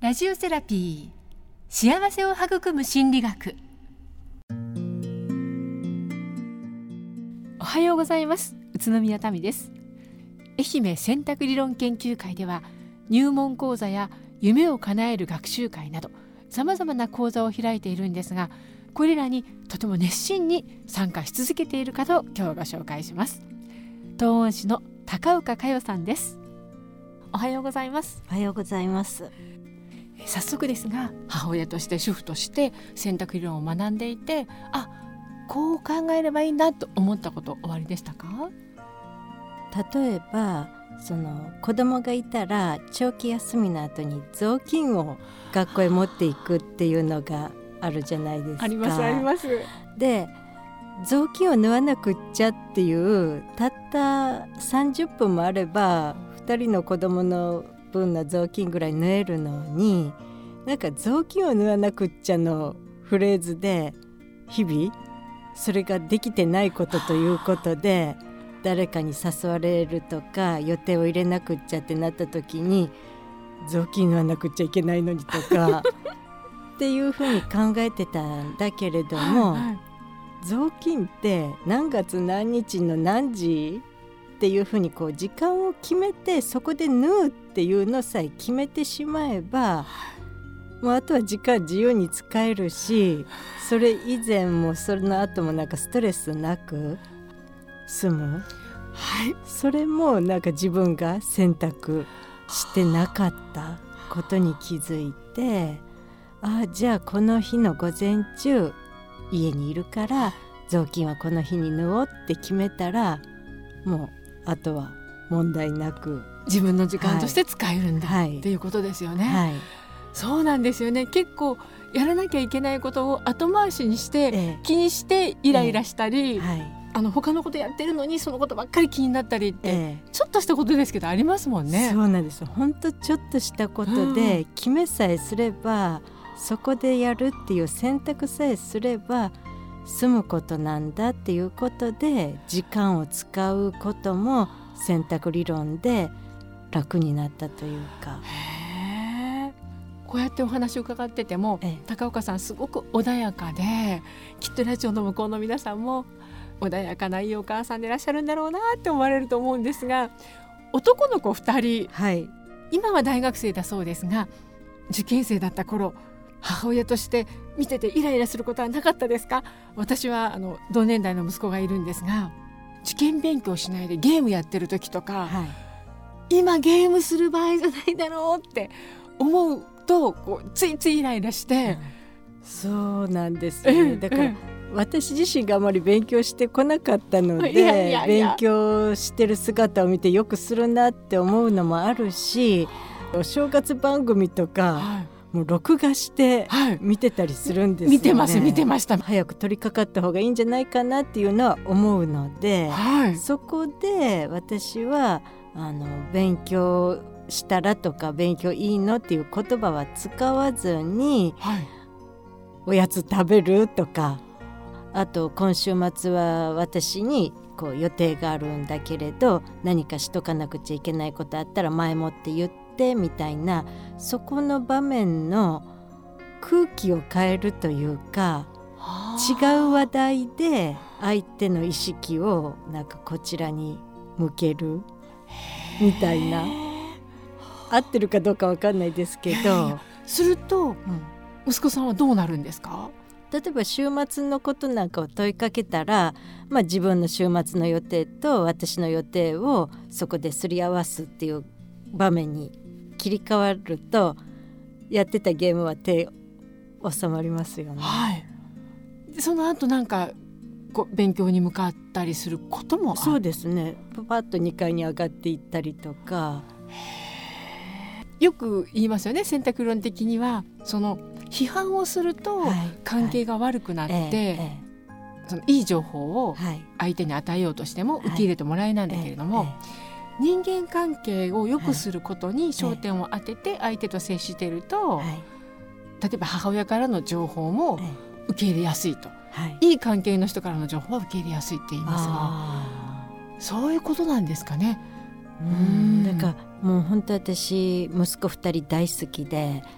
ラジオセラピー、幸せを育む心理学。おはようございます。宇都宮民です。愛媛選択理論研究会では入門講座や夢を叶える学習会などさまざまな講座を開いているんですが、これらにとても熱心に参加し続けている方を今日ご紹介します。東温市の高岡佳代さんです。おはようございます。 おはようございます。 早速ですが、母親として主婦として選択理論を学んでいて、こう考えればいいんだと思ったことおありでしたか？ 例えば子供がいたら長期休みの後に雑巾を学校へ持っていくっていうのがあるじゃないですか。 ありますあります。 で、雑巾を縫わなくっちゃっていうたった30分もあれば2人の子供の分の雑巾ぐらい縫えるのに、なんか雑巾を縫わなくっちゃのフレーズで日々それができてないことということで誰かに誘われるとか予定を入れなくっちゃってなった時に雑巾縫わなくっちゃいけないのにとかっていうふうに考えてたんだけれども、雑巾って何月何日の何時っていうふうに時間を決めてそこで縫うっていうのさえ決めてしまえば、もうあとは時間自由に使えるし、それ以前もその後もストレスなく済む、それも自分が選択してなかったことに気づいて、じゃあこの日の午前中家にいるから雑巾はこの日に縫おうって決めたら、もうあとは問題なく自分の時間として使えるんだ、っていうことですよね。そうなんですよね。結構やらなきゃいけないことを後回しにして、気にしてイライラしたり、他のことやってるのにそのことばっかり気になったりって、ちょっとしたことですけどありますもんね。 そうなんです。本当ちょっとしたことで、決めさえすればそこでやるっていう選択さえすれば済むことなんだっていうことで、時間を使うことも選択理論で楽になったというか。 こうやってお話を伺ってても、高岡さんすごく穏やかで、きっとラジオの向こうの皆さんも穏やかないいお母さんでいらっしゃるんだろうなって思われると思うんですが、男の子2人、今は大学生だそうですが、受験生だった頃母親として見ててイライラすることはなかったですか？私は同年代の息子がいるんですが、受験勉強しないでゲームやってる時とか、今ゲームする場合じゃないだろうって思うとついついイライラして、 そうなんですね。だから私自身があまり勉強してこなかったので、勉強してる姿を見てよくするなって思うのもあるし、お正月番組とか、もう録画して見てたりするんですよね。 見てました。 早く取り掛かった方がいいんじゃないかなっていうのは思うので、そこで私は勉強したらとか勉強いいのっていう言葉は使わずに、おやつ食べるとか、あと今週末は私に予定があるんだけれど何かしとかなくちゃいけないことあったら前もって言ってみたいな、そこの場面の空気を変えるというか、違う話題で相手の意識をこちらに向けるみたいな、合ってるかどうか分かんないですけど、 すると、息子さんはどうなるんですか？ 例えば週末のことなんかを問いかけたら、自分の週末の予定と私の予定をそこですり合わすっていう場面に切り替わると、やってたゲームは手収まりますよね。 その後勉強に向かったりすることもある？ そうですね。パッと2階に上がっていったりとか。 よく言いますよね。選択論的には批判をすると関係が悪くなって、いい情報を相手に与えようとしても受け入れてもらえないんだけれども、人間関係を良くすることに焦点を当てて相手と接していると、例えば母親からの情報も受け入れやすいと、いい関係の人からの情報は受け入れやすいって言いますが、そういうことなんですかね。 だからもう本当私息子2人大好きで、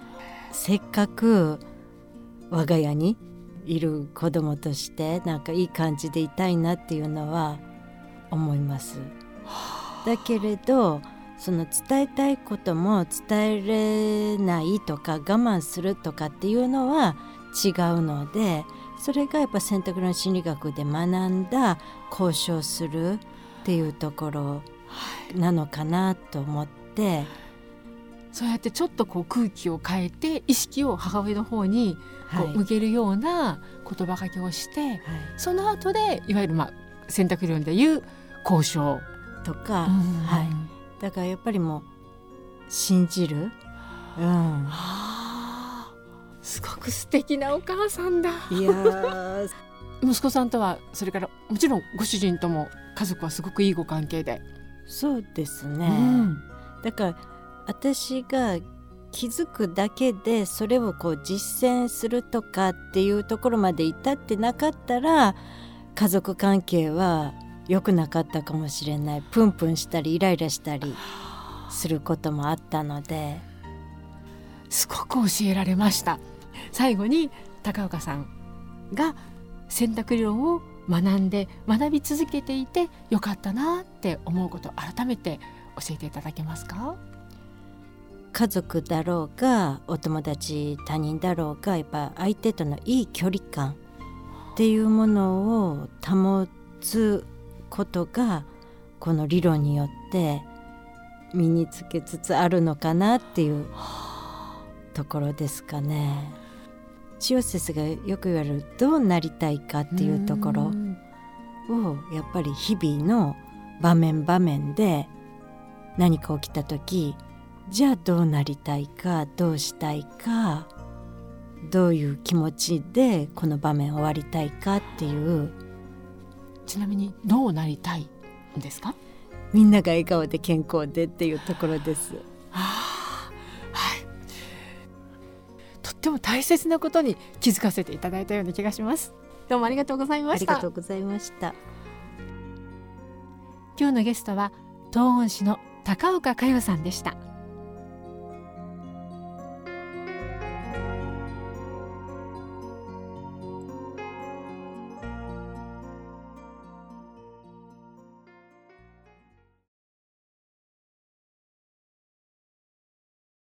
せっかく我が家にいる子供としてなんかいい感じでいたいなっていうのは思います。だけれどその伝えたいことも伝えれないとか我慢するとかっていうのは違うので、それがやっぱ選択論心理学で学んだ交渉するっていうところなのかなと思って、 そうやってちょっとこう空気を変えて意識を母親の方にこう向けるような言葉かけをして、その後でいわゆる選択論でいう交渉とか、だからやっぱりもう信じる、 すごく素敵なお母さんだ。 いや息子さんとはそれからもちろんご主人とも家族はすごくいいご関係で。 そうですね、だから私が気づくだけでそれをこう実践するとかっていうところまで至ってなかったら家族関係は良くなかったかもしれない。プンプンしたりイライラしたりすることもあったので、 すごく教えられました。最後に高岡さんが選択理論を学んで学び続けていてよかったなって思うことを改めて教えていただけますか？ 家族だろうがお友達他人だろうがやっぱ相手とのいい距離感っていうものを保つことがこの理論によって身につけつつあるのかなっていうところですかね。塩先生がよく言われるどうなりたいかっていうところをやっぱり日々の場面場面で何か起きた時、じゃあどうなりたいかどうしたいかどういう気持ちでこの場面終わりたいかっていう。 ちなみにどうなりたいんですか？ みんなが笑顔で健康でっていうところです。 とっても大切なことに気づかせていただいたような気がします。どうもありがとうございました。 ありがとうございました。 今日のゲストは東温市の高岡佳代さんでした。